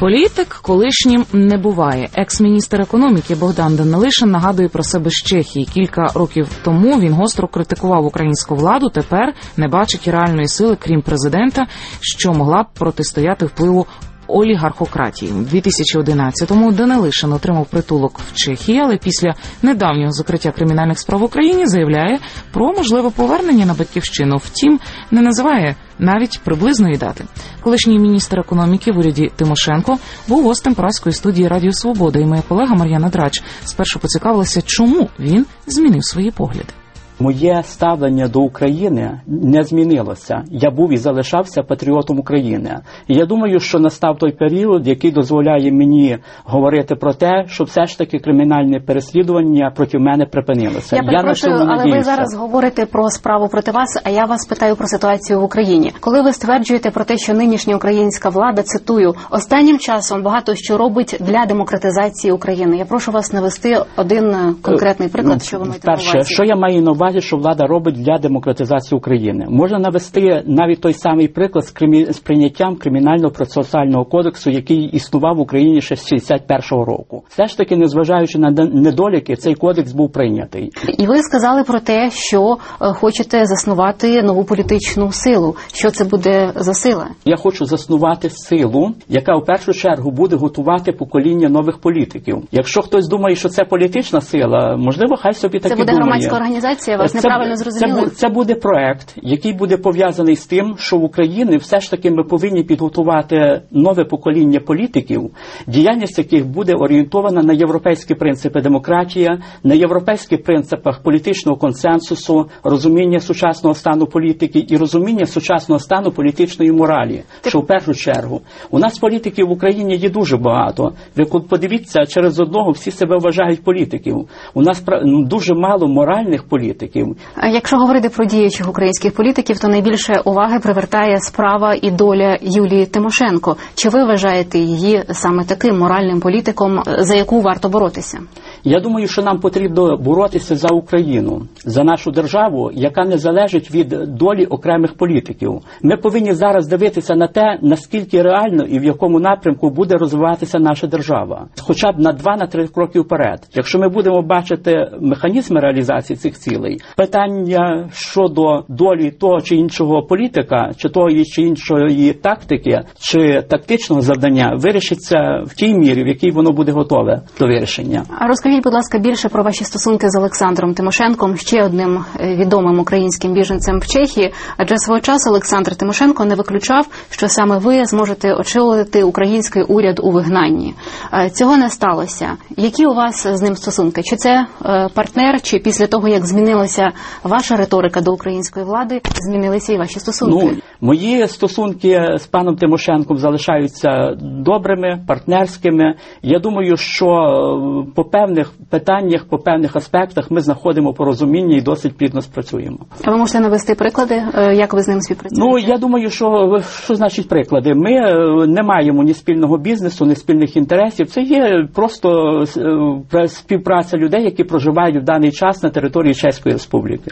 Політик колишнім не буває. Екс-міністр економіки Богдан Данилишин нагадує про себе з Чехії. Кілька років тому він гостро критикував українську владу, тепер не бачить реальної сили, крім президента, що могла б протистояти впливу олігархократії. У 2011-му Данилишин отримав притулок в Чехії, але після недавнього закриття кримінальних справ в Україні заявляє про можливе повернення на батьківщину. Втім, не називає навіть приблизної дати. Колишній міністр економіки в уряді Тимошенко був гостем Празької студії Радіо Свобода, і моя колега Мар'яна Драч спершу поцікавилася, чому він змінив свої погляди. Моє ставлення до України не змінилося. Я був і залишався патріотом України. І я думаю, що настав той період, який дозволяє мені говорити про те, що все ж таки кримінальне переслідування проти мене припинилося. Я перепрошую, але ви зараз говорите про справу проти вас, а я вас питаю про ситуацію в Україні. Коли ви стверджуєте про те, що нинішня українська влада, цитую, останнім часом багато що робить для демократизації України. Я прошу вас навести один конкретний приклад, що ви маєте на увазі. Перше, що я маю на увазі, що влада робить для демократизації України. Можна навести навіть той самий приклад з прийняттям Кримінального процесуального кодексу, який існував в Україні ще з 61-го року. Все ж таки, незважаючи на недоліки, цей кодекс був прийнятий. І ви сказали про те, що хочете заснувати нову політичну силу. Що це буде за сила? Я хочу заснувати силу, яка в першу чергу буде готувати покоління нових політиків. Якщо хтось думає, що це політична сила, можливо, хай собі так і думає. Це буде громадська організація? Вас неправильно зрозуміли? Це буде проект, який буде пов'язаний з тим, що в Україні все ж таки ми повинні підготувати нове покоління політиків, діяльність яких буде орієнтована на європейські принципи демократії, на європейських принципах політичного консенсусу, розуміння сучасного стану політики і розуміння сучасного стану політичної моралі. Що в першу чергу. У нас політиків в Україні є дуже багато. Ви подивіться, через одного всі себе вважають політиків. У нас дуже мало моральних політиків. Якщо говорити про діючих українських політиків, то найбільше уваги привертає справа і доля Юлії Тимошенко. Чи ви вважаєте її саме таким моральним політиком, за яку варто боротися? Я думаю, що нам потрібно боротися за Україну, за нашу державу, яка не залежить від долі окремих політиків. Ми повинні зараз дивитися на те, наскільки реально і в якому напрямку буде розвиватися наша держава. Хоча б на 2-3 кроки вперед. Якщо ми будемо бачити механізми реалізації цих цілей, питання щодо долі того чи іншого політика, чи тої чи іншої тактики, чи тактичного завдання вирішиться в тій мірі, в якій воно буде готове до вирішення. А розкажіть, будь ласка, більше про ваші стосунки з Олександром Тимошенком, ще одним відомим українським біженцем в Чехії, адже свого часу Олександр Тимошенко не виключав, що саме ви зможете очолити український уряд у вигнанні. Цього не сталося. Які у вас з ним стосунки? Чи це партнер, чи після того, як змінилася ваша риторика до української влади, змінилися і ваші стосунки? Мої стосунки з паном Тимошенком залишаються добрими, партнерськими. Я думаю, що по певних питаннях, по певних аспектах ми знаходимо порозуміння і досить плідно спрацюємо. А ви можете навести приклади, як ви з ним співпрацюєте? Я думаю, що значить приклади? Ми не маємо ні спільного бізнесу, ні спільних інтересів. Це є просто співпраця людей, які проживають в даний час на території Чеської Республіки.